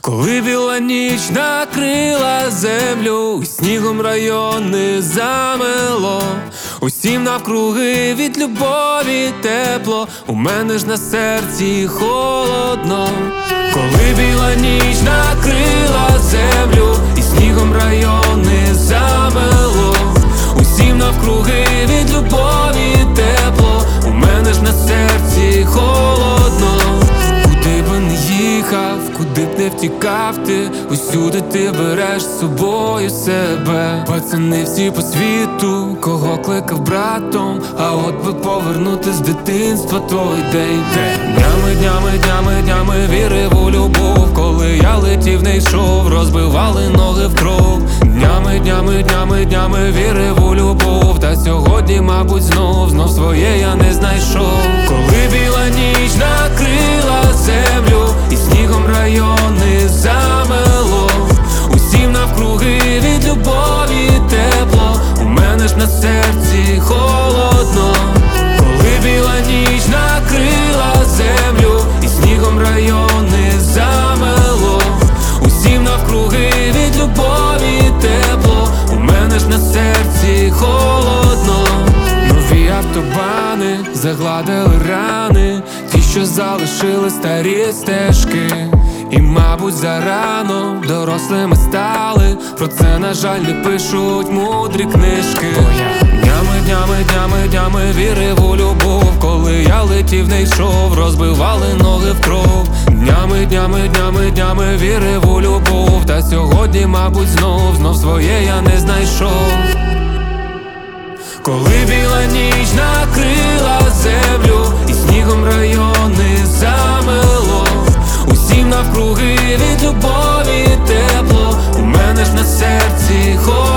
Коли біла ніч накрила землю, і снігом райони замело, усім навкруги від любові тепло, у мене ж на серці холодно. Коли біла ніч накрила землю, і снігом райони замело, усім навкруги від любові тепло, у мене ж на серці холодно. Куди би не їхав, куди б не втікав ти, усюди ти береш з собою себе. Пацани всі по світу, кого кликав братом, а от би повернути з дитинства той день. Днями вірив у любов, коли я летів, не йшов, розбивали ноги в кров. Днями вірив у любов, та сьогодні, мабуть, знов своє я не знайшов. Коли біла ніч накрила землю, і снігом райони замело, усім навкруги від любові тепло, у мене ж на серці холодно. Коли біла ніч накрила землю, і снігом райони замело, усім навкруги від любові тепло, у мене ж на серці холодно. Нові автобани загладили рани, ті, що залишили старі стежки. І, мабуть, зарано дорослими стали, про це, на жаль, не пишуть мудрі книжки. Днями вірив у любов, коли я летів, не йшов, розбивали ноги в кров. Днями вірив у любов, та сьогодні, мабуть, знов своє я не знайшов. Коли біла ніч накрила землю, і снігом райони замело, усім навкруги від любові тепло, у мене ж на серці холодно.